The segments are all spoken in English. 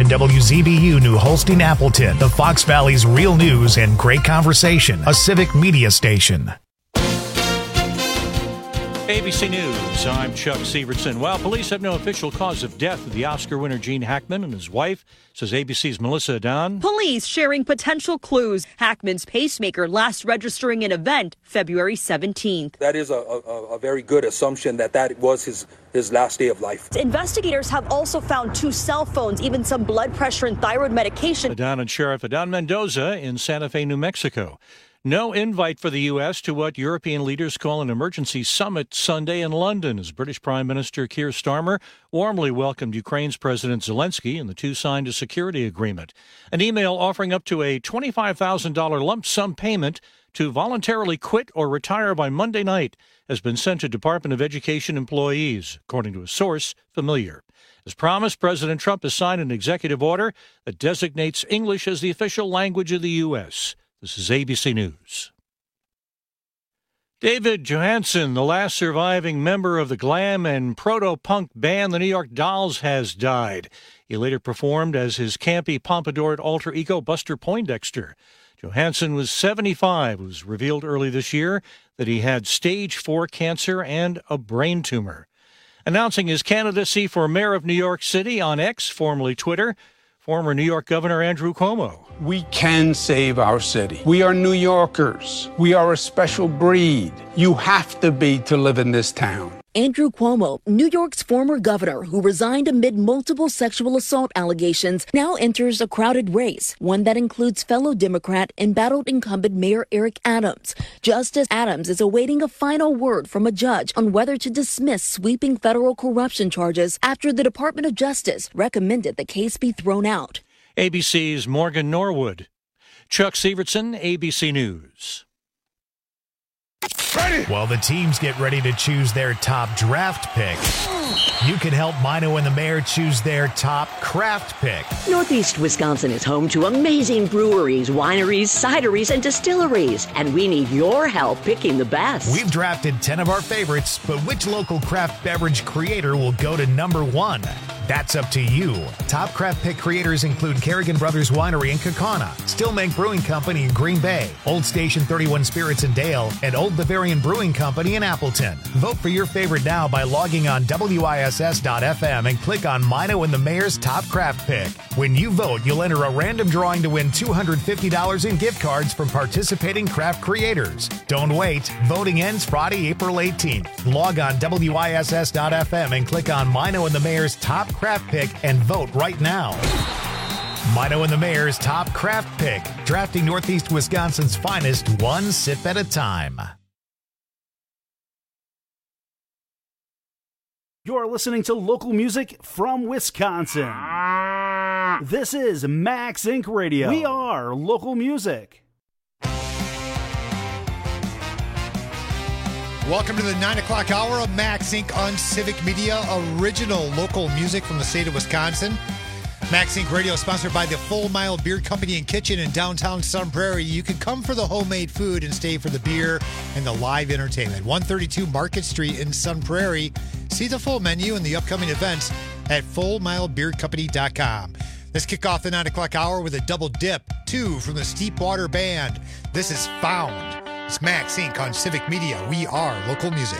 WZBU New Holstein Appleton, the Fox Valley's real news and great conversation, a civic media station. ABC News, I'm Chuck Severson. While police have no official cause of death of the Oscar winner Gene Hackman and his wife, says ABC's Melissa Adan. Police sharing potential clues. Hackman's pacemaker last registering an event February 17th. That is a very good assumption that was his last day of life. Investigators have also found 2 cell phones, even some blood pressure and thyroid medication. Adan and Sheriff Adan Mendoza in Santa Fe, New Mexico. No invite for the U.S. to what European leaders call an emergency summit Sunday in London, as British Prime Minister Keir Starmer warmly welcomed Ukraine's President Zelensky, and the two signed a security agreement. An email offering up to a $25,000 lump sum payment to voluntarily quit or retire by Monday night has been sent to Department of Education employees, according to a source familiar. As promised, President Trump has signed an executive order that designates English as the official language of the U.S. This is ABC News. David Johansen, the last surviving member of the glam and proto-punk band the New York Dolls, has died. He later performed as his campy, pompadoured alter ego Buster Poindexter. Johansen was 75. It was revealed early this year that he had stage 4 cancer and a brain tumor. Announcing his candidacy for mayor of New York City on X, formerly Twitter, former New York Governor Andrew Cuomo. We can save our city. We are New Yorkers. We are a special breed. You have to be to live in this town. Andrew Cuomo, New York's former governor who resigned amid multiple sexual assault allegations, now enters a crowded race, one that includes fellow Democrat embattled incumbent Mayor Eric Adams. Justice Adams is awaiting a final word from a judge on whether to dismiss sweeping federal corruption charges after the Department of Justice recommended the case be thrown out. ABC's Morgan Norwood. Chuck Severson, ABC News. While the teams get ready to choose their top draft pick, you can help Mino and the Mayor choose their top craft pick. Northeast Wisconsin is home to amazing breweries, wineries, cideries, and distilleries, and we need your help picking the best. We've drafted 10 of our favorites, but which local craft beverage creator will go to number 1? That's up to you. Top craft pick creators include Kerrigan Brothers Winery in Kaukauna, Stillmank Brewing Company in Green Bay, Old Station 31 Spirits in Dale, and Old Bavarian Brewing Company in Appleton. Vote for your favorite now by logging on WISS.FM and click on Mino and the Mayor's Top Craft Pick. When you vote, you'll enter a random drawing to win $250 in gift cards from participating craft creators. Don't wait. Voting ends Friday, April 18th. Log on WISS.FM and click on Mino and the Mayor's Top Craft Pick and vote right now. Mino and the Mayor's Top Craft Pick, drafting Northeast Wisconsin's finest one sip at a time. You're listening to local music from Wisconsin. This is Max Inc. Radio. We are local music. Welcome to the 9 o'clock hour of Max Inc. on Civic Media, original local music from the state of Wisconsin. Max Inc. Radio is sponsored by the Full Mile Beer Company and Kitchen in downtown Sun Prairie. You can come for the homemade food and stay for the beer and the live entertainment. 132 Market Street in Sun Prairie. See the full menu and the upcoming events at fullmilebeercompany.com. Let's kick off the 9 o'clock hour with a double dip, 2 from the Steepwater Band. This is Found. It's Max Inc. on Civic Media. We are local music.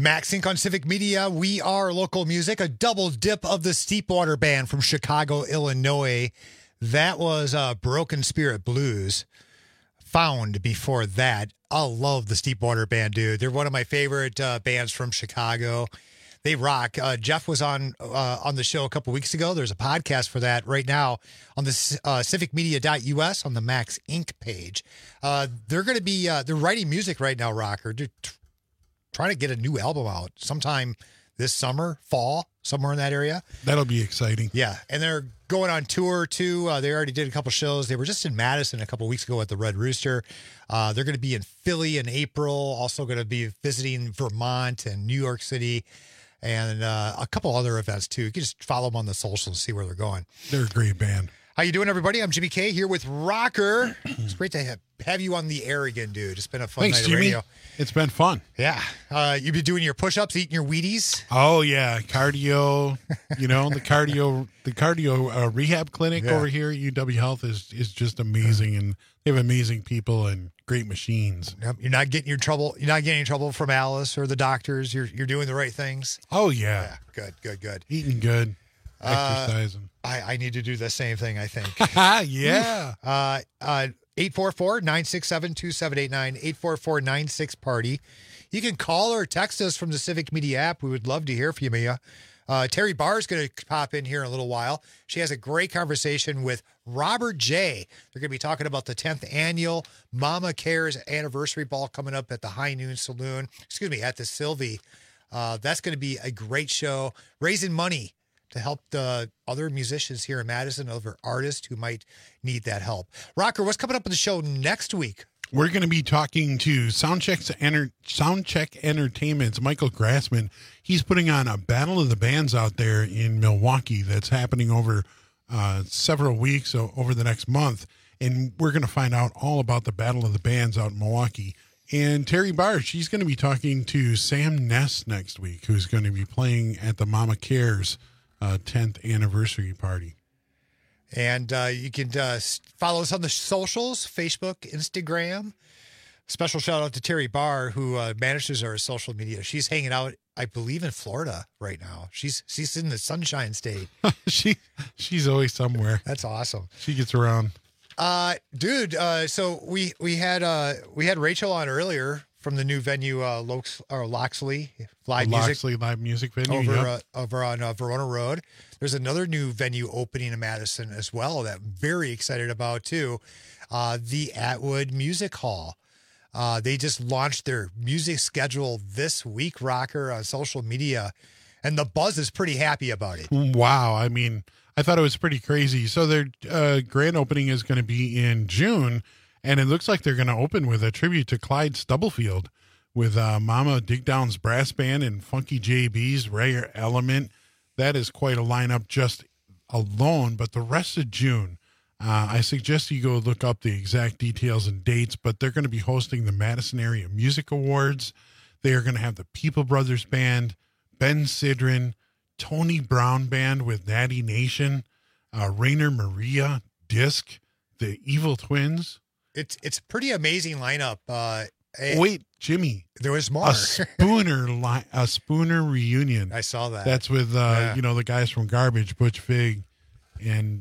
Max Inc. on Civic Media. We are local music. A double dip of the Steepwater Band from Chicago, Illinois. That was Broken Spirit Blues. Found before that. I love the Steepwater Band, dude. They're one of my favorite bands from Chicago. They rock. Jeff was on the show a couple weeks ago. There's a podcast for that right now on the civicmedia.us on the Max Inc. page. They're going to be they're writing music right now, Rocker. They're trying to get a new album out sometime this summer, fall, somewhere in that area. That'll be exciting. Yeah, and they're going on tour too. They already did a couple shows. They were just in Madison a couple weeks ago at the Red Rooster. They're going to be in Philly in April. Also going to be visiting Vermont and New York City, and a couple other events too. You can just follow them on the socials and see where they're going. They're a great band. How you doing, everybody? I'm Jimmy K here with Rocker. It's great to have you on the air again, dude. It's been a fun night of radio. It's been fun. Yeah. You've been doing your push-ups, eating your Wheaties. Oh yeah, cardio. You know, the cardio rehab clinic over here at UW Health is just amazing, and they have amazing people and great machines. Yep. You're not getting in trouble. You're not getting in trouble from Alice or the doctors. You're doing the right things. Oh yeah. Good. Eating good, exercising. I need to do the same thing, I think. Yeah. 844-967-2789, 844-96-PARTY. You can call or text us from the Civic Media app. We would love to hear from you. Terry Barr is going to pop in here in a little while. She has a great conversation with Robert J. They're going to be talking about the 10th annual Mama Cares anniversary ball coming up at the High Noon Saloon. At the Sylvie. That's going to be a great show, raising money to help the other musicians here in Madison, other artists who might need that help. Rocker, what's coming up on the show next week? We're going to be talking to Soundcheck Entertainment's Michael Grassman. He's putting on a Battle of the Bands out there in Milwaukee that's happening over several weeks, so over the next month. And we're going to find out all about the Battle of the Bands out in Milwaukee. And Terry Barr, she's going to be talking to Sam Ness next week, who's going to be playing at the Mama Cares 10th anniversary party. And you can follow us on the socials, Facebook, Instagram. Special shout out to Terry Barr, who manages our social media. She's hanging out, I believe, in Florida right now. She's in the Sunshine State. She's always somewhere. That's awesome. She gets around. Dude, so we had Rachel on earlier from the new venue, Loxley Live Music venue over on Verona Road. There's another new venue opening in Madison as well that I'm very excited about too. The Atwood Music Hall. They just launched their music schedule this week, Rocker, on social media, and the buzz is pretty happy about it. Wow, I mean, I thought it was pretty crazy. So their grand opening is going to be in June. And it looks like they're going to open with a tribute to Clyde Stubblefield with Mama Digdown's brass band and Funky JB's Rare Element. That is quite a lineup just alone. But the rest of June, I suggest you go look up the exact details and dates. But they're going to be hosting the Madison Area Music Awards. They are going to have the People Brothers Band, Ben Sidran, Tony Brown Band with Natty Nation, Rainer Maria, Disc, the Evil Twins. It's a pretty amazing lineup. Wait, Jimmy, there was more. A Spooner reunion. I saw that. That's with the guys from Garbage, Butch Vig, and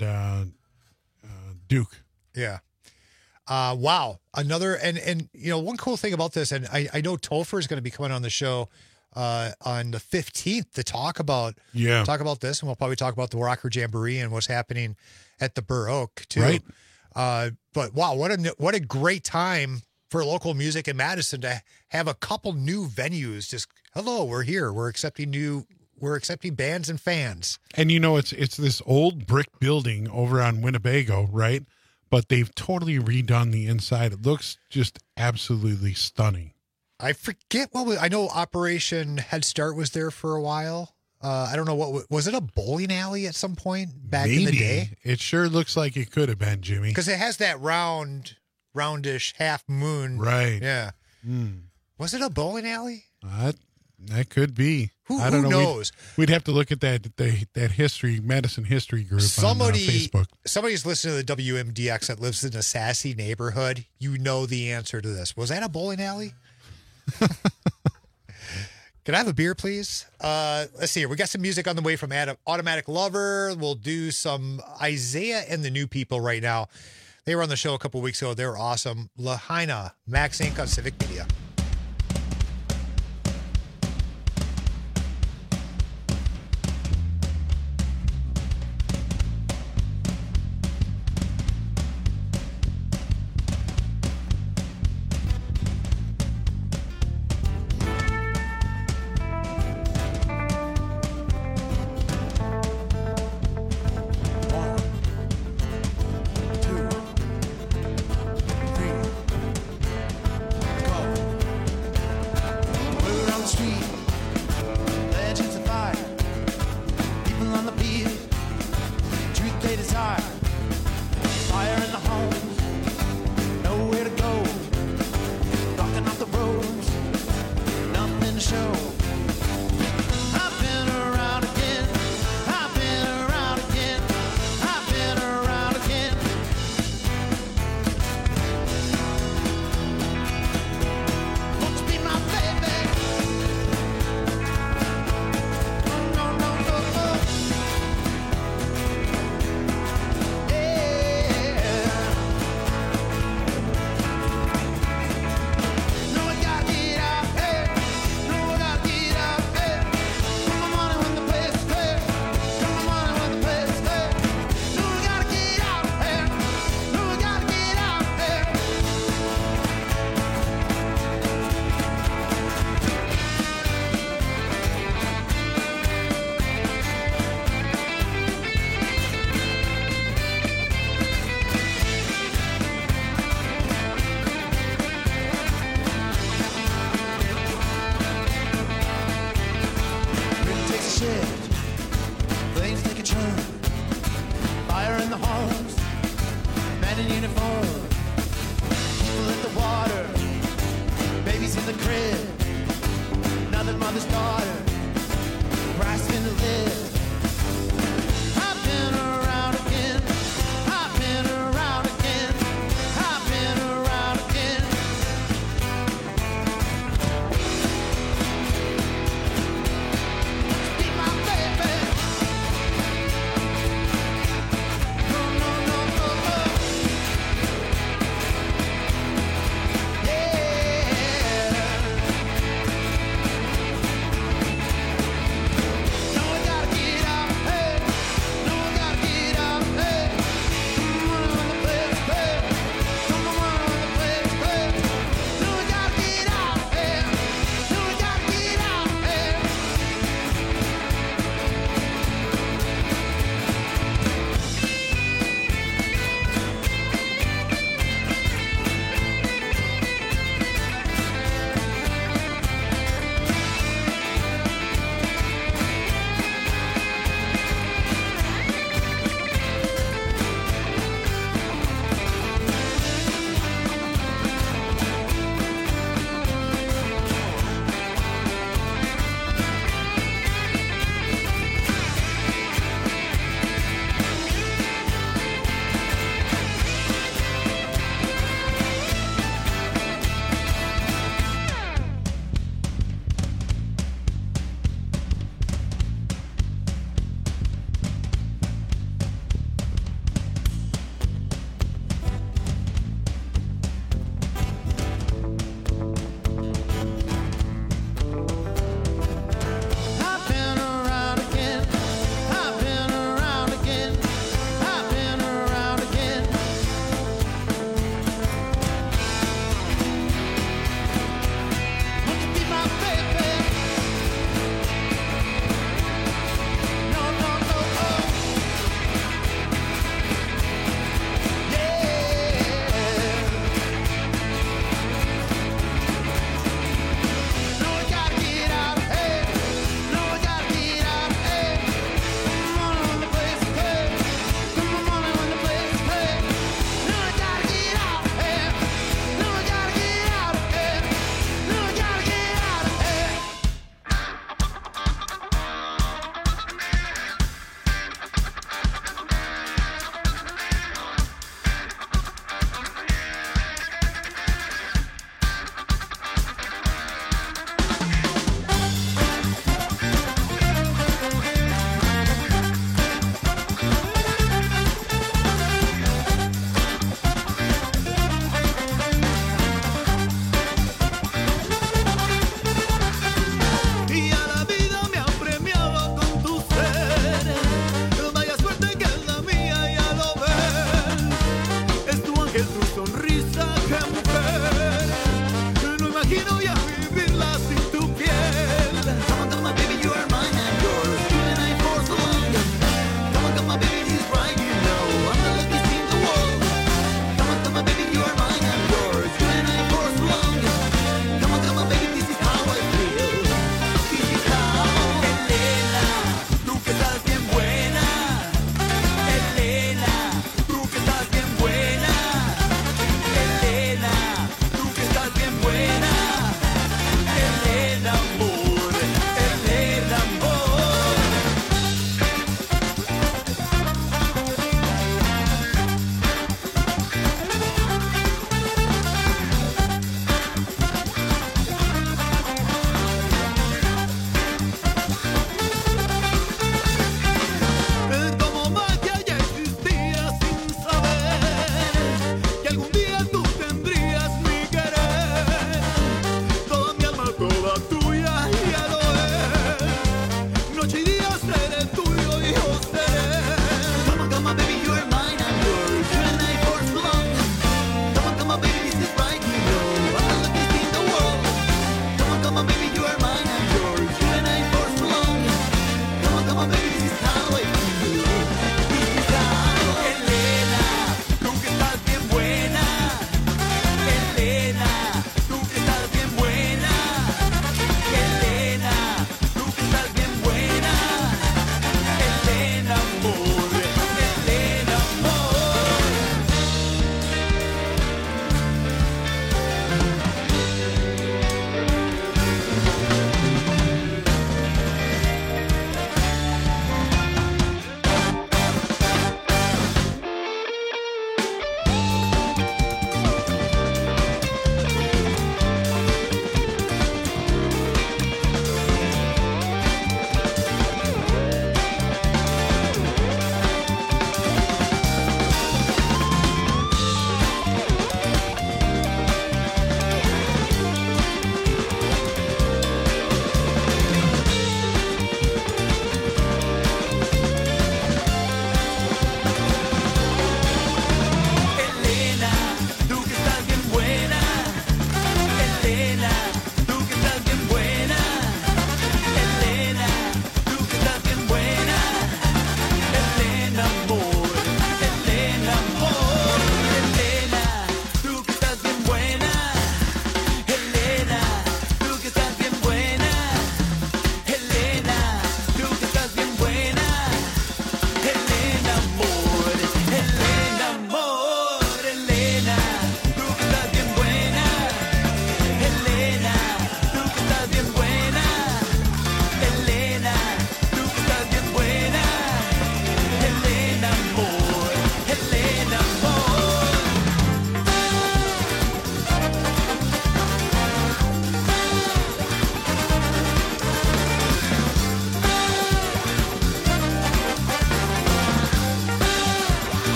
Duke. Yeah. Wow. Another and one cool thing about this, and I know Topher is going to be coming on the show on the 15th to talk about this, and we'll probably talk about the Rocker Jamboree and what's happening at the Burr Oak too. Right. But wow, what a great time for local music in Madison to have a couple new venues. Just hello, we're here. We're accepting bands and fans. And it's this old brick building over on Winnebago, right? But they've totally redone the inside. It looks just absolutely stunning. I forget I know Operation Head Start was there for a while. I don't know was it a bowling alley at some point back in the day? It sure looks like it could have been, Jimmy. Because it has that roundish half moon. Right. Yeah. Was it a bowling alley? That could be. Who knows? We'd have to look at that history, Madison history group on Facebook. Somebody's listening to the WMDX that lives in a sassy neighborhood. You know the answer to this. Was that a bowling alley? Can I have a beer, please? Let's see here. We got some music on the way from Automatic Lover. We'll do some Isaiah and the New People right now. They were on the show a couple weeks ago. They were awesome. Lahaina, Max Inc. on Civic Media.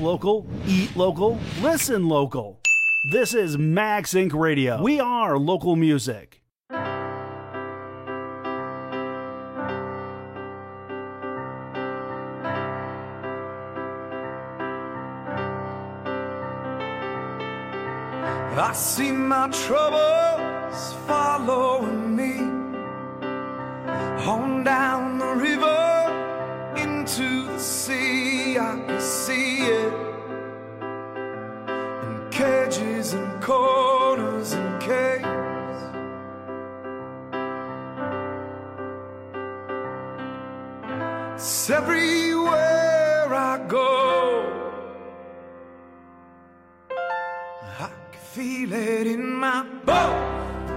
local, eat local, listen local. This is Max Inc. Radio. We are local music. I see my troubles following me on down the river into the sea. I can see it in cages and corners and caves. It's everywhere I go. Feel it in my bones.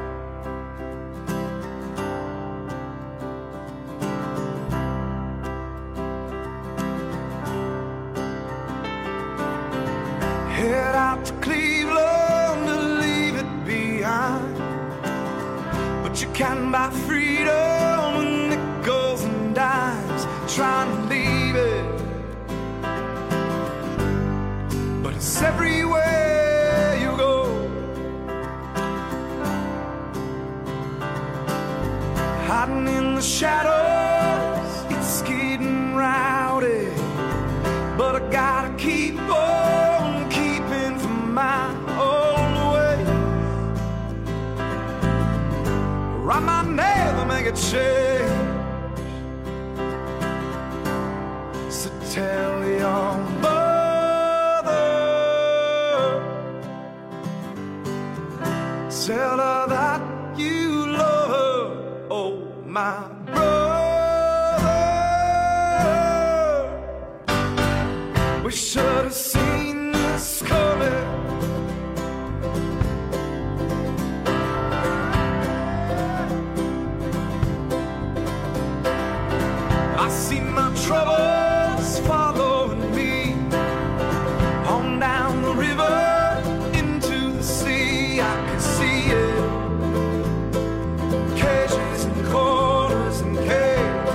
Head out to Cleveland to leave it behind, but you can buy freedom with nickels and dimes. Trying to leave it, but it's everywhere. Hiding in the shadows, it's getting rowdy, but I gotta keep on keeping from my own way, or I might never make a change. So tell your mother, tell her that you love her. Oh, my brother, we should have seen this coming. I see my troubles following me on down the river into the sea. I can see it. Cages and corners and caves.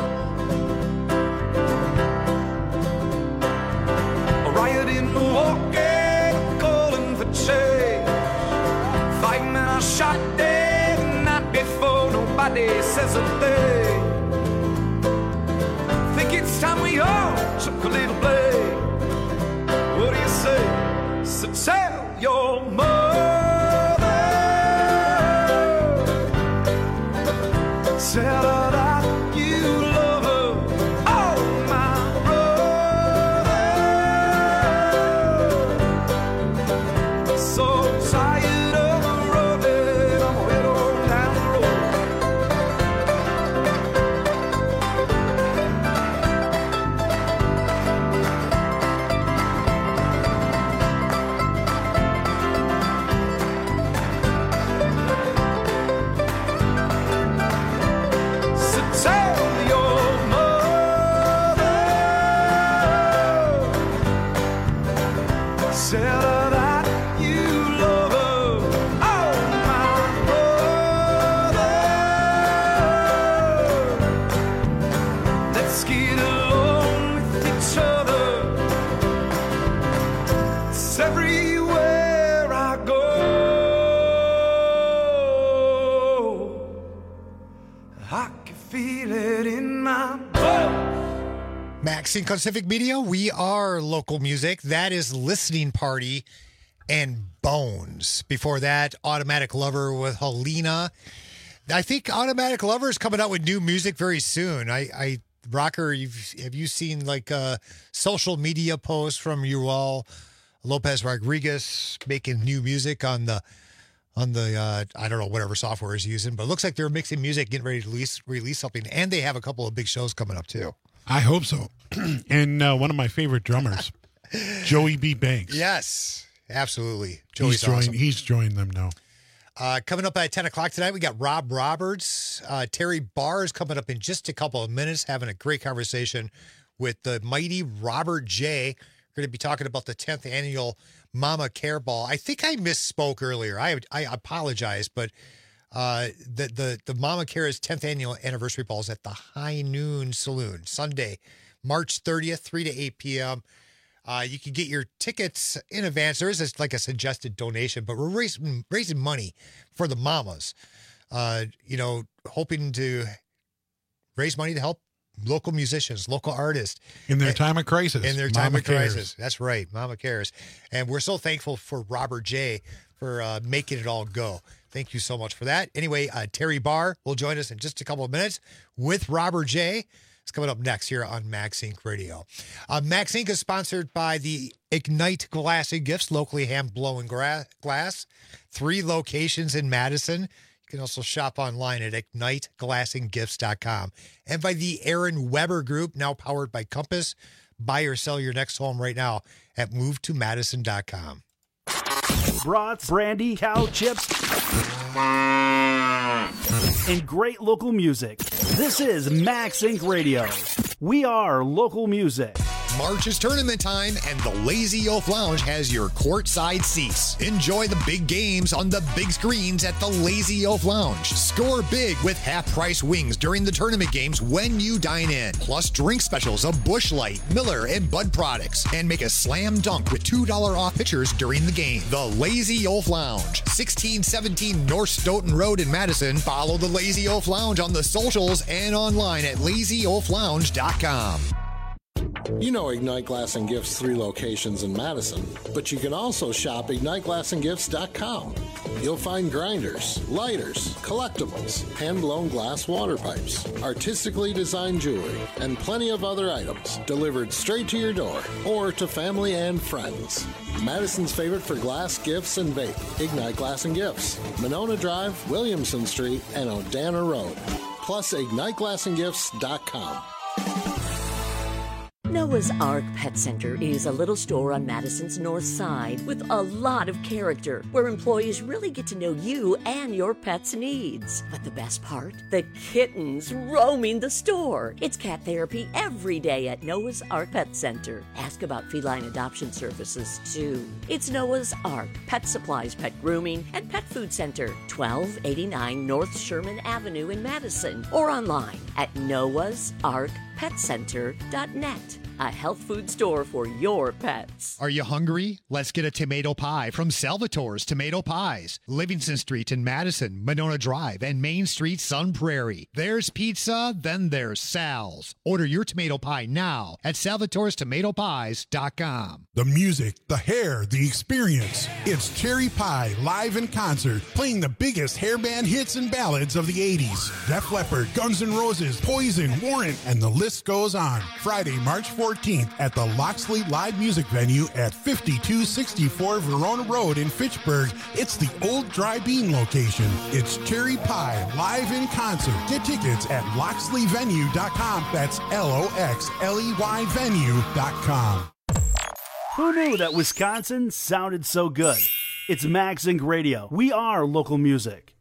A riot in Milwaukee, calling for change. 5 men are shot dead the night before. Nobody says a thing. Think it's time we all took a little blame. What do you say? So tell your mother, tell her that you love her. Oh, my brother, so tired of running, I'm head on down the road. Tell her that you love her. Oh, my brother, let's get along with each other. It's everywhere I go. I can feel it in my bones. Max Inc. on Civic Media, we are local music. That is Listening Party and Bones. Before that, Automatic Lover with Helena. I think Automatic Lover is coming out with new music very soon. Rocker, have you seen like social media posts from Uriel Lopez Rodriguez making new music on the I don't know, whatever software he's using, but it looks like they're mixing music, getting ready to release something, and they have a couple of big shows coming up too. I hope so. And one of my favorite drummers, Joey B. Banks. Yes, absolutely. Joey's awesome. He's joined them now. Coming up at 10 o'clock tonight, we got Rob Roberts. Terry Barr is coming up in just a couple of minutes, having a great conversation with the mighty Robert J. We're going to be talking about the 10th annual Mama Care Ball. I think I misspoke earlier. I apologize, but the Mama Care's 10th annual anniversary ball is at the High Noon Saloon, Sunday, March 30th, 3 to 8 p.m. You can get your tickets in advance. There is a suggested donation, but we're raising money for the mamas. Hoping to raise money to help local musicians, local artists. In their time of crisis. In their time of crisis. That's right. Mama cares. And we're so thankful for Robert J. for making it all go. Thank you so much for that. Anyway, Terry Barr will join us in just a couple of minutes with Robert J. It's coming up next here on Max Inc. Radio. Max Inc. is sponsored by the Ignite Glass and Gifts, locally hand-blown glass. 3 locations in Madison. You can also shop online at igniteglassandgifts.com. And by the Aaron Weber Group, now powered by Compass. Buy or sell your next home right now at movetomadison.com. Brats, brandy, cow chips, and great local music. This is Max Inc. Radio. We are local music. March is tournament time, and the Lazy Oaf Lounge has your courtside seats. Enjoy the big games on the big screens at the Lazy Oaf Lounge. Score big with half-price wings during the tournament games when you dine in. Plus drink specials of Busch Light, Miller, and Bud products. And make a slam dunk with $2 off pitchers during the game. The Lazy Oaf Lounge, 1617 North Stoughton Road in Madison. Follow the Lazy Oaf Lounge on the socials and online at lazyoaflounge.com. You know Ignite Glass and Gifts 3 locations in Madison, but you can also shop IgniteGlassandGifts.com. You'll find grinders, lighters, collectibles, hand-blown glass water pipes, artistically designed jewelry, and plenty of other items delivered straight to your door or to family and friends. Madison's favorite for glass, gifts, and vape, Ignite Glass and Gifts, Monona Drive, Williamson Street, and Odana Road. Plus, IgniteGlassandGifts.com. Noah's Ark Pet Center is a little store on Madison's north side with a lot of character, where employees really get to know you and your pet's needs. But the best part? The kittens roaming the store. It's cat therapy every day at Noah's Ark Pet Center. Ask about feline adoption services, too. It's Noah's Ark Pet Supplies, Pet Grooming, and Pet Food Center, 1289 North Sherman Avenue in Madison, or online at noahsarkpetcenter.net. A health food store for your pets. Are you hungry? Let's get a tomato pie from Salvatore's Tomato Pies. Livingston Street in Madison, Monona Drive, and Main Street, Sun Prairie. There's pizza, then there's Sal's. Order your tomato pie now at salvatorestomatopies.com. The music, the hair, the experience. It's Cherry Pie live in concert, playing the biggest hairband hits and ballads of the 80s. Def Leppard, Guns N' Roses, Poison, Warrant, and the list goes on. Friday, March 14th at the Loxley Live Music Venue at 5264 Verona Road in Fitchburg. It's the old Dry Bean location. It's Cherry Pie live in concert. Get tickets at loxleyvenue.com. That's LOXLEY venue.com. Who knew that Wisconsin sounded so good? It's Max Inc. Radio. We are local music.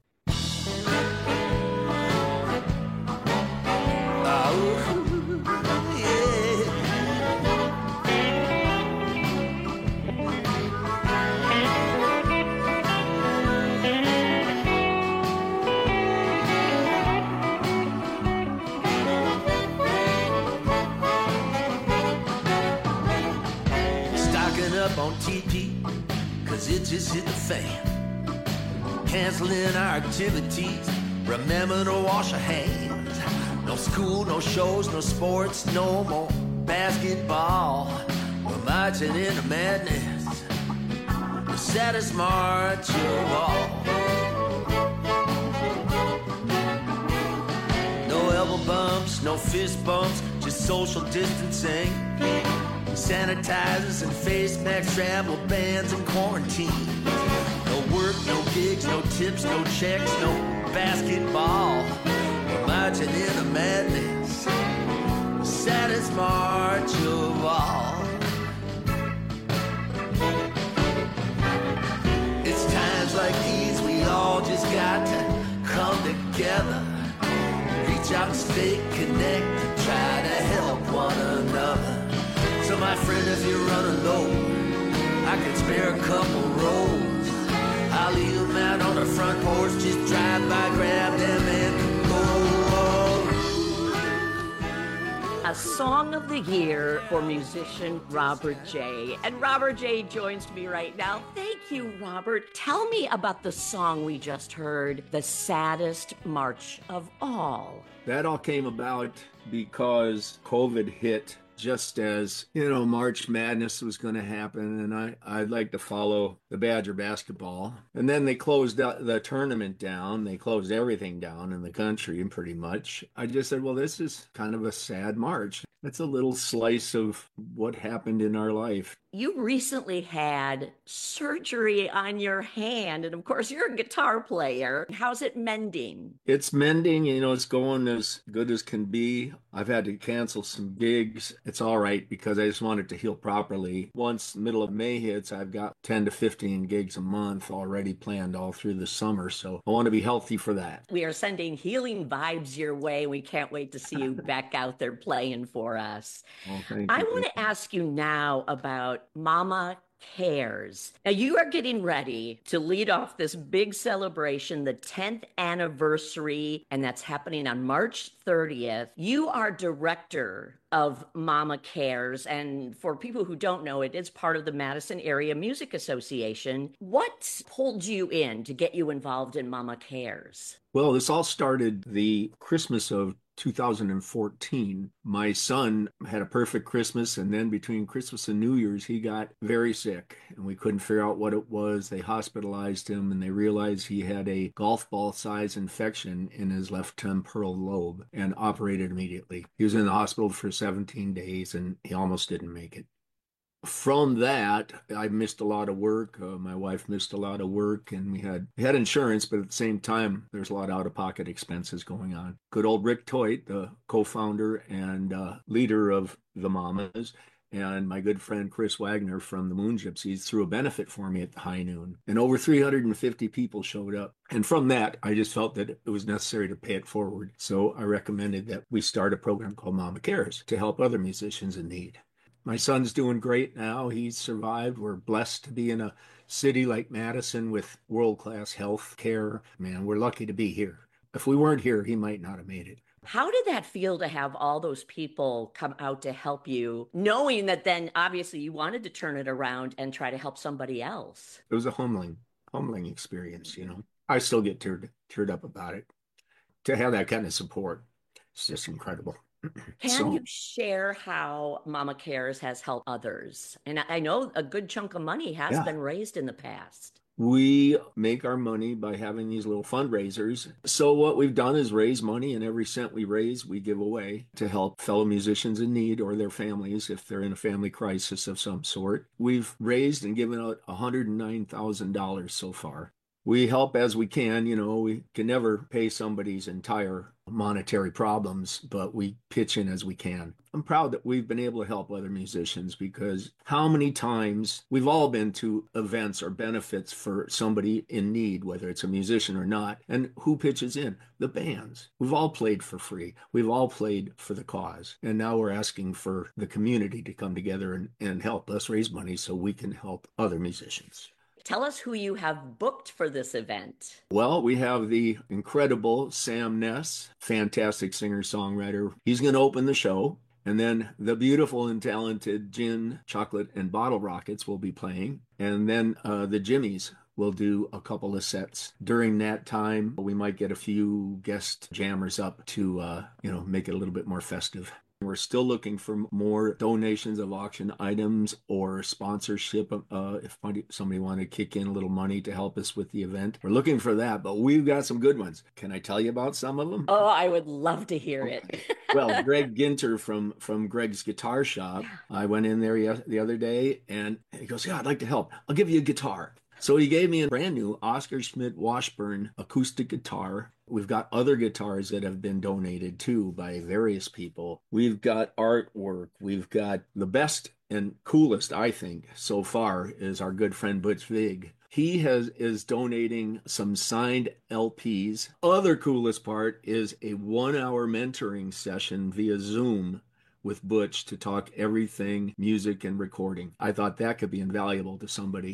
On TP, cause it just hit the fan. Canceling our activities, remember to wash our hands. No school, no shows, no sports, no more basketball. We're marching into madness, the saddest march of all. No elbow bumps, no fist bumps, just social distancing. Sanitizers and face masks, travel bans and quarantine. No work, no gigs, no tips, no checks, no basketball. We're marching into madness, the saddest march of all. It's times like these we all just got to come together, reach out and stay connected, try to help one another. So my friend, if you're running low, I can spare a couple rows. I'll leave them out on the front porch, just drive by, grab them and go. a Song of the Year for musician Robert J. And Robert J. joins me right now. Thank you, Robert. Tell me about the song we just heard, The Saddest March of All. That all came about because COVID hit just as, March Madness was going to happen, and I'd like to follow the Badger basketball. And then they closed the tournament down. They closed everything down in the country, pretty much. I just said, well, this is kind of a sad March. It's a little slice of what happened in our life. You recently had surgery on your hand, and of course, you're a guitar player. How's it mending? It's mending, it's going as good as can be. I've had to cancel some gigs. It's all right because I just want it to heal properly. Once the middle of May hits, I've got 10 to 15 gigs a month already planned all through the summer, so I want to be healthy for that. We are sending healing vibes your way. We can't wait to see you back out there playing for us. Oh, thank I you. want to ask you now about Mama Cares. Now, you are getting ready to lead off this big celebration, the 10th anniversary, and that's happening on March 30th. You are director of Mama Cares, and for people who don't know, it is part of the Madison Area Music Association. What pulled you in to get you involved in Mama Cares? Well, this all started the Christmas of 2014. My son had a perfect Christmas, and then between Christmas and New Year's, he got very sick, and we couldn't figure out what it was. They hospitalized him, and they realized he had a golf ball size infection in his left temporal lobe and operated immediately. He was in the hospital for 17 days, and he almost didn't make it. From that, I missed a lot of work. My wife missed a lot of work, and we had insurance, but at the same time, there's a lot of out-of-pocket expenses going on. Good old Rick Toit, the co-founder and leader of the Mamas, and my good friend Chris Wagner from the Moon Gypsies threw a benefit for me at the high noon, and over 350 people showed up. And from that, I just felt that it was necessary to pay it forward. So I recommended that we start a program called Mama Cares to help other musicians in need. My son's doing great now. He's survived. We're blessed to be in a city like Madison with world-class health care. Man, we're lucky to be here. If we weren't here, he might not have made it. How did that feel to have all those people come out to help you, knowing that then obviously you wanted to turn it around and try to help somebody else? It was a humbling experience, I still get teared up about it. To have that kind of support, it's just incredible. Can you share how Mama Cares has helped others? And I know a good chunk of money has been raised in the past. We make our money by having these little fundraisers. So what we've done is raise money, and every cent we raise, we give away to help fellow musicians in need or their families if they're in a family crisis of some sort. We've raised and given out $109,000 so far. We help as we can. We can never pay somebody's entire monetary problems, but we pitch in as we can. I'm proud that we've been able to help other musicians, because how many times we've all been to events or benefits for somebody in need, whether it's a musician or not, and who pitches in? The bands. We've all played for free. We've all played for the cause. And now we're asking for the community to come together and help us raise money so we can help other musicians. Tell us who you have booked for this event. Well, we have the incredible Sam Ness, fantastic singer-songwriter. He's going to open the show. And then the beautiful and talented Gin, Chocolate, and Bottle Rockets will be playing. And then the Jimmies will do a couple of sets. During that time, we might get a few guest jammers up to, make it a little bit more festive. We're still looking for more donations of auction items or sponsorship. If somebody wanted to kick in a little money to help us with the event, we're looking for that, but we've got some good ones. Can I tell you about some of them? Oh, I would love to hear it. Well, Greg Ginter from Greg's Guitar Shop, I went in there the other day, and he goes, yeah, I'd like to help. I'll give you a guitar. So he gave me a brand new Oscar Schmidt Washburn acoustic guitar. We've got other guitars that have been donated too by various people. We've got artwork. We've got the best and coolest, I think, so far is our good friend Butch Vig. He is donating some signed LPs. Other coolest part is a 1-hour mentoring session via Zoom with Butch to talk everything music and recording. I thought that could be invaluable to somebody.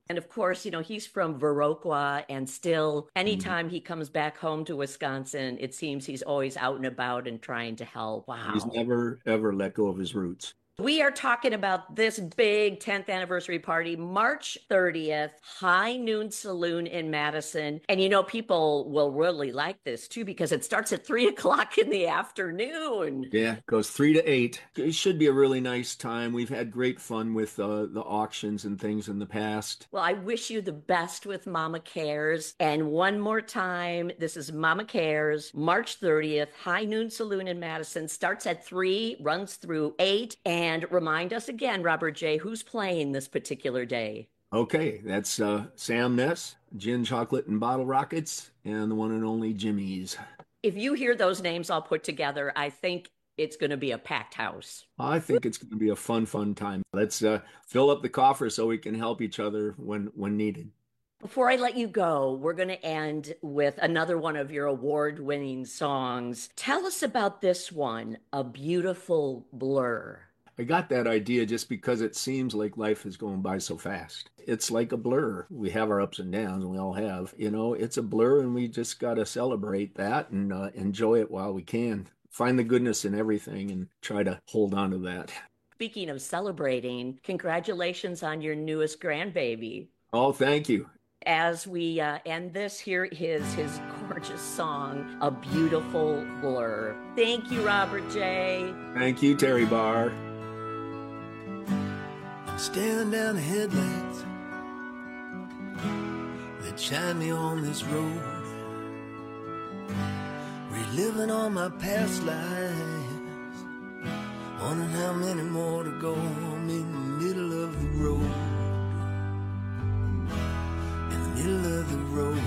And of course, you know, he's from Viroqua, and still, anytime he comes back home to Wisconsin, it seems he's always out and about and trying to help. Wow. He's never, ever let go of his roots. We are talking about this big 10th anniversary party, March 30th, High Noon Saloon in Madison. And you know, people will really like this too, because it starts at 3 o'clock in the afternoon. Yeah, it goes 3 to 8. It should be a really nice time. We've had great fun with the auctions and things in the past. Well, I wish you the best with Mama Cares. And one more time, this is Mama Cares, March 30th, High Noon Saloon in Madison. Starts at 3, runs through 8. And remind us again, Robert J., who's playing this particular day? Okay, that's Sam Ness, Gin Chocolate and Bottle Rockets, and the one and only Jimmy's. If you hear those names all put together, I think it's going to be a packed house. I think it's going to be a fun time. Let's fill up the coffer so we can help each other when needed. Before I let you go, we're going to end with another one of your award-winning songs. Tell us about this one, A Beautiful Blur. I got that idea just because it seems like life is going by so fast. It's like a blur. We have our ups and downs, and we all have. You know, it's a blur, and we just got to celebrate that and enjoy it while we can. Find the goodness in everything and try to hold on to that. Speaking of celebrating, congratulations on your newest grandbaby. Oh, thank you. As we end this, here is his gorgeous song, A Beautiful Blur. Thank you, Robert J. Thank you, Terry Barr. Staring down the headlights that shine me on this road, reliving all my past lives, wondering how many more to go. I'm in the middle of the road, in the middle of the road.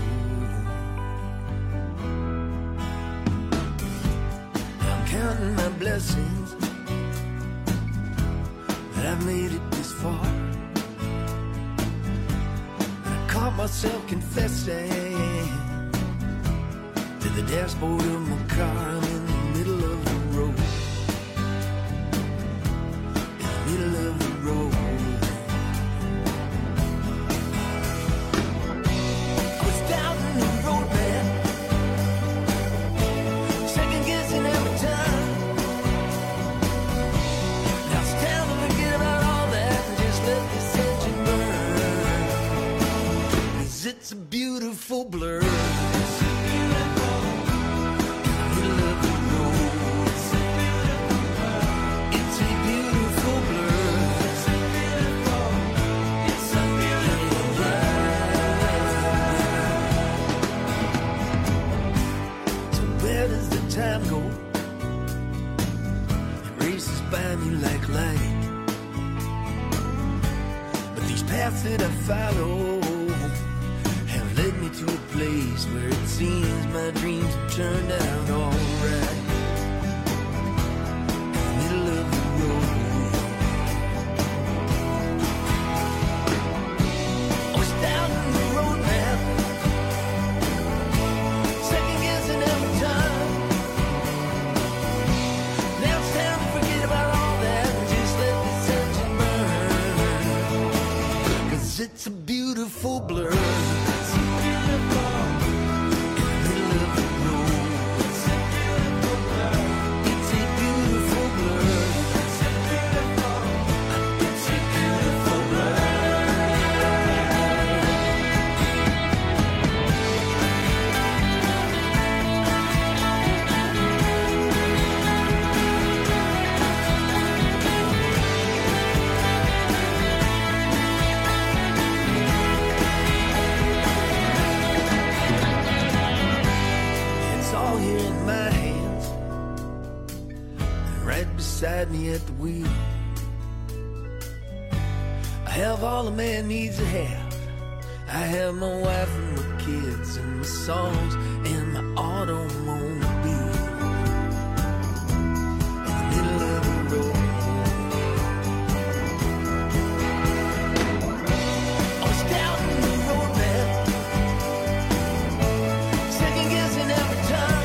I'm counting my blessings that I've made it this far. I caught myself confessing to the dashboard of my car. I'm in the middle of the road, in the middle of the road. I was down in the road, man, second guessing every time. It's a beautiful blur. It's a beautiful middle of the road. It's a beautiful blur. It's a beautiful blur. So where does the time go? It races by me like light. But these paths that I follow led me to a place where it seems my dreams have turned out all right. In the middle of the road, I was down in the road, man, second guessing every time. Now it's time to forget about all that and just let this engine burn. 'Cause it's a beautiful blur. Beside me at the wheel, I have all a man needs to have. I have my wife and my kids and my songs and my automobile. In the middle of the road, I was down in the road, man, second guessing every time.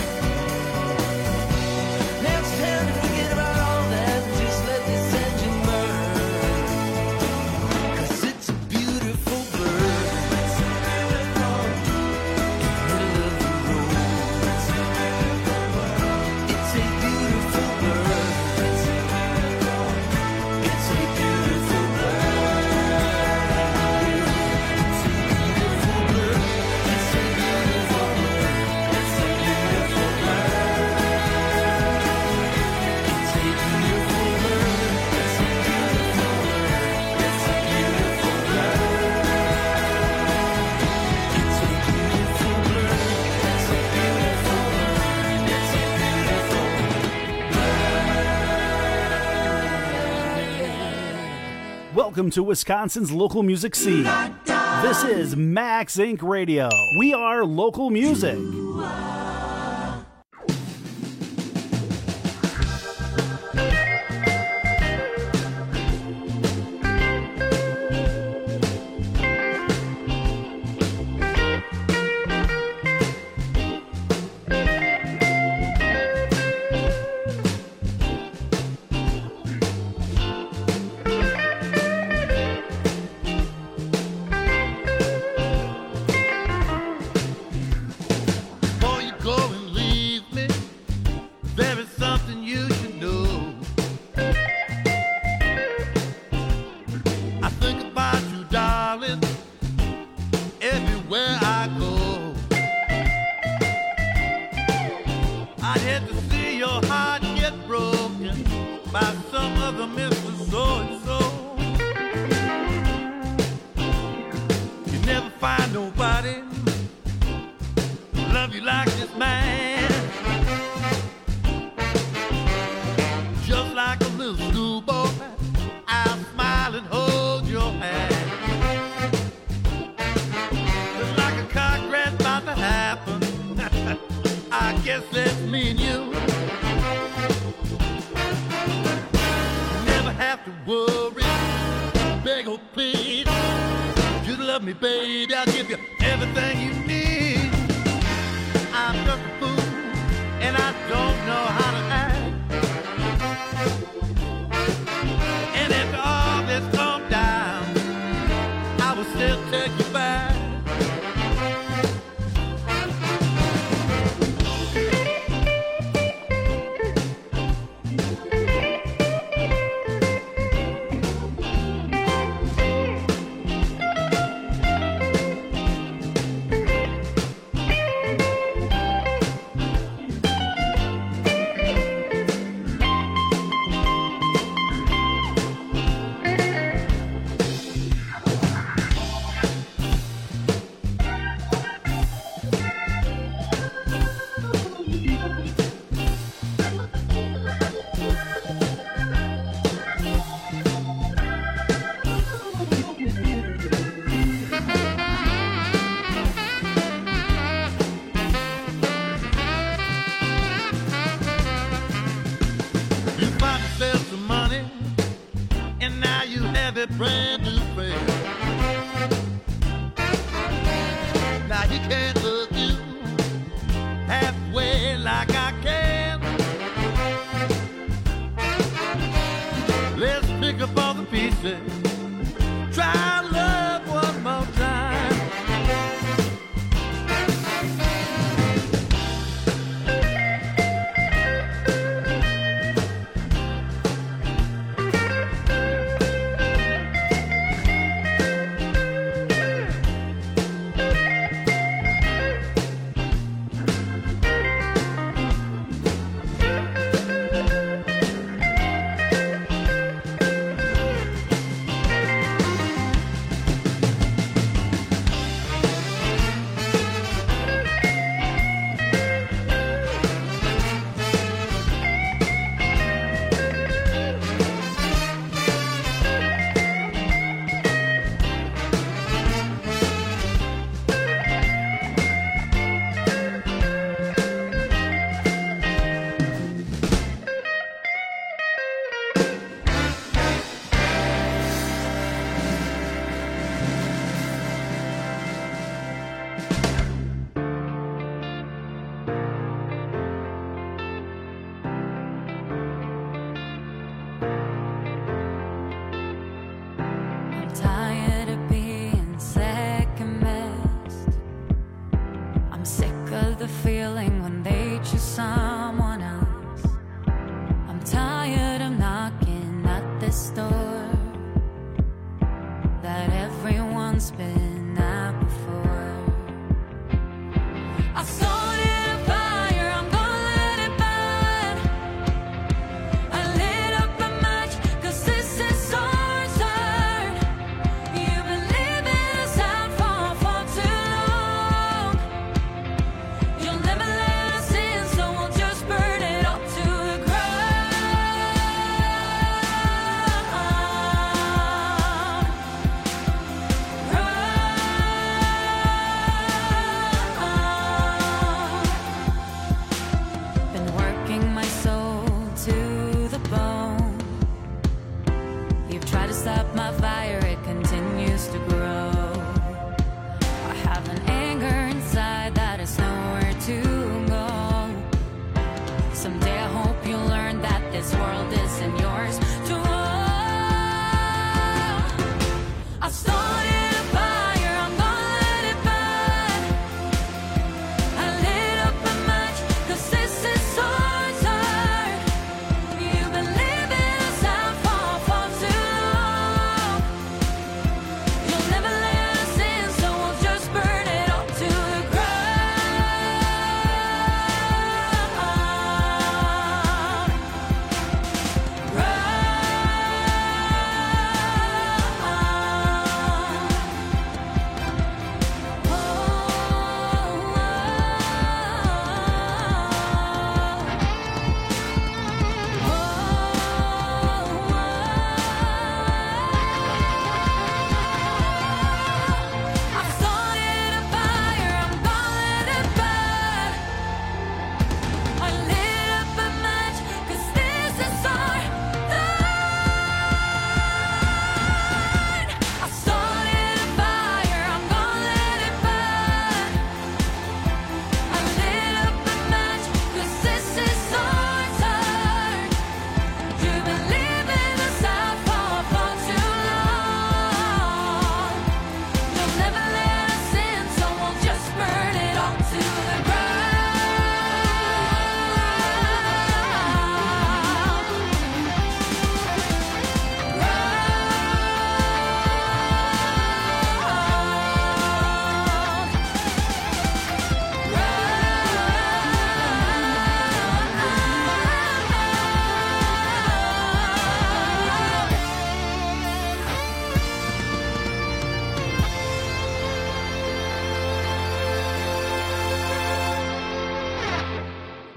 Now it's time to forget about all that and just let this engine burn. 'Cause it's a beautiful Welcome to Wisconsin's local music scene. This is Max Inc. Radio. We are local music.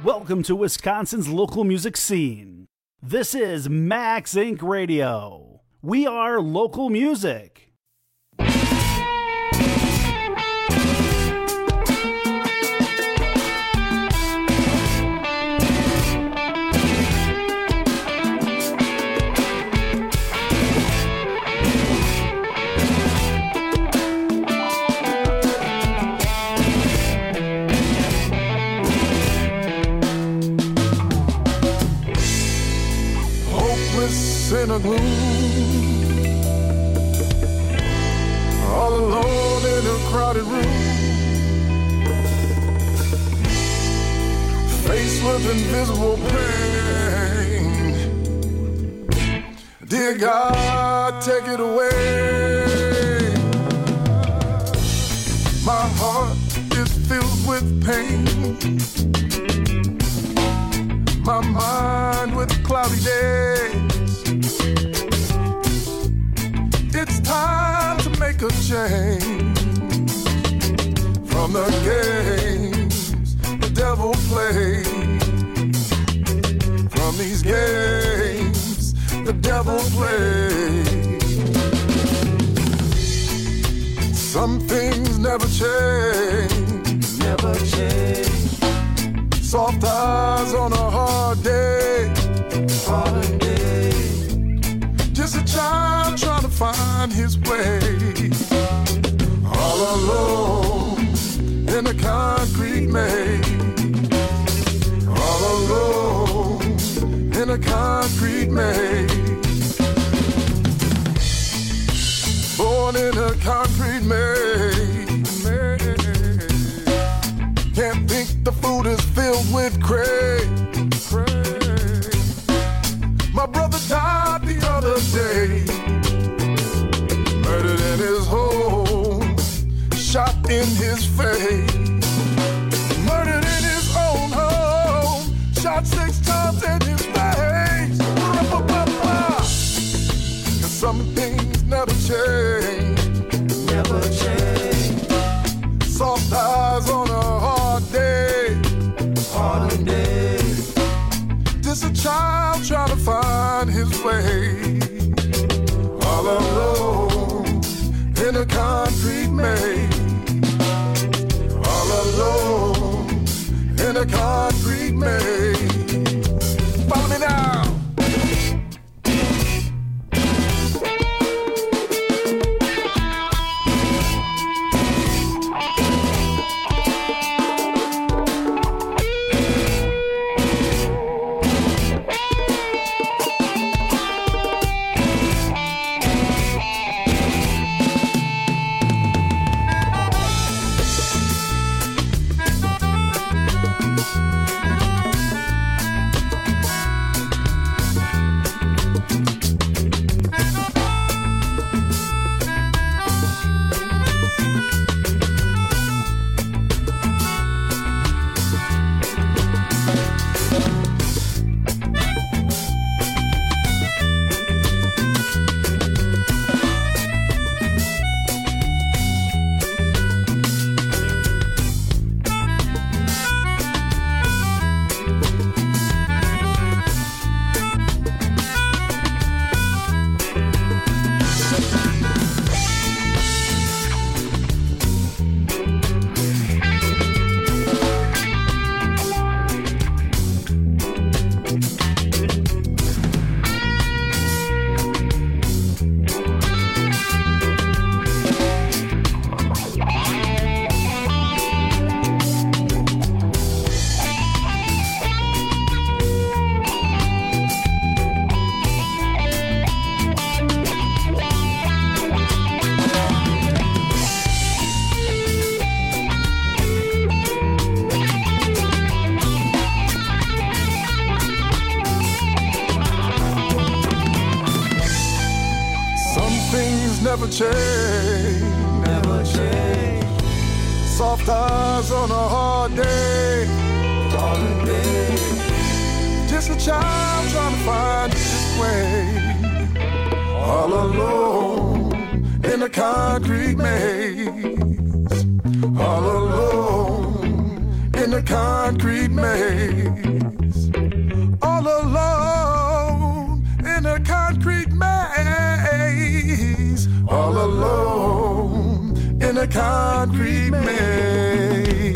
Welcome to Wisconsin's local music scene. This is Max Inc. Radio. We are local music. In a gloom, all alone in a crowded room, faced with invisible pain. Dear God, take it away. My heart is filled with pain, my mind with cloudy days. It's time to make a change from the games the devil plays. From these games the devil plays. Some things never change, never change. Soft eyes on a hard day, hard day. Just a child trying to find his way, all alone in a concrete maze, all alone in a concrete maze, born in a concrete maze. Can't think the food is filled with craze. My brother died the other day, murdered in his home, shot in his face. Murdered in his own home, shot 6 times in his face. 'Cause some things never change, never change. Soft eyes on a hard day, hard day. Just a child trying to find his way, all alone in a concrete maze, all alone in a concrete maze. Follow me now. never change, never change. Soft eyes on a hard day, hard day. Just a child trying to find his way, all alone in a concrete maze, all alone in in a concrete maze. All alone in a concrete maze. All alone in a concrete maze.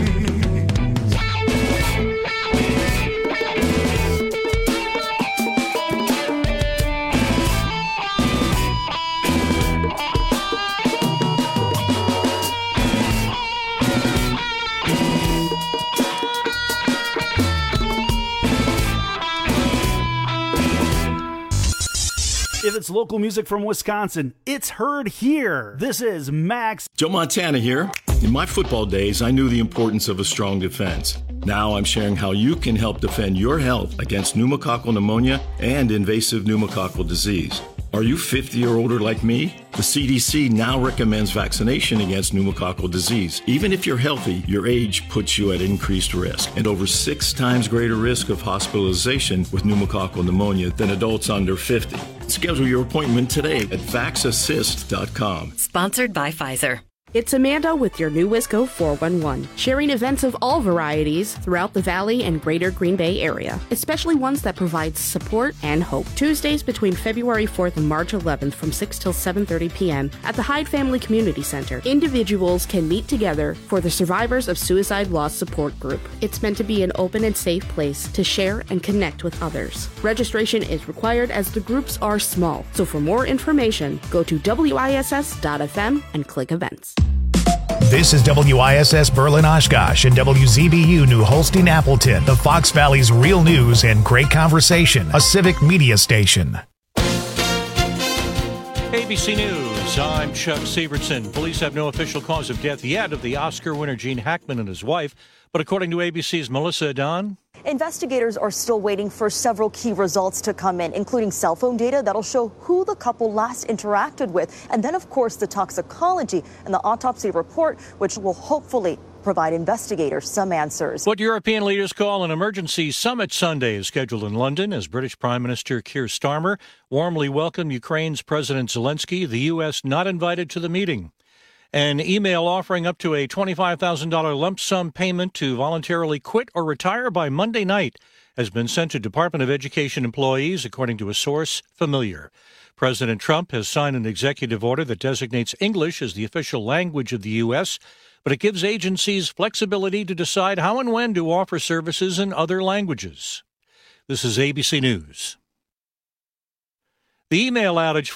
If it's local music from Wisconsin, it's heard here. This is Max. Joe Montana here. In my football days, I knew the importance of a strong defense. Now I'm sharing how you can help defend your health against pneumococcal pneumonia and invasive pneumococcal disease. Are you 50 or older like me? The CDC now recommends vaccination against pneumococcal disease. Even if you're healthy, your age puts you at increased risk and over 6 times greater risk of hospitalization with pneumococcal pneumonia than adults under 50. Schedule your appointment today at vaxassist.com. Sponsored by Pfizer. It's Amanda with your new Wisco 411, sharing events of all varieties throughout the Valley and greater Green Bay area, especially ones that provide support and hope. Tuesdays between February 4th and March 11th from 6 till 7:30 p.m. at the Hyde Family Community Center. Individuals can meet together for the Survivors of Suicide Loss Support Group. It's meant to be an open and safe place to share and connect with others. Registration is required as the groups are small, so for more information, go to wiss.fm and click events. This is WISS Berlin Oshkosh and WZBU New Holstein Appleton, the Fox Valley's real news and great conversation, a civic media station. ABC News, I'm Chuck Sievertson. Police have no official cause of death yet of the Oscar winner Gene Hackman and his wife, but according to ABC's Melissa Adon, investigators are still waiting for several key results to come in, including cell phone data that'll show who the couple last interacted with, and then, of course, the toxicology and the autopsy report, which will hopefully provide investigators some answers. What European leaders call an emergency summit Sunday is scheduled in London as British Prime Minister Keir Starmer warmly welcomed Ukraine's President Zelensky, the U.S. not invited to the meeting. An email offering up to a $25,000 lump sum payment to voluntarily quit or retire by Monday night has been sent to Department of Education employees, according to a source familiar. President Trump has signed an executive order that designates English as the official language of the U.S., but it gives agencies flexibility to decide how and when to offer services in other languages. This is ABC News. The email outage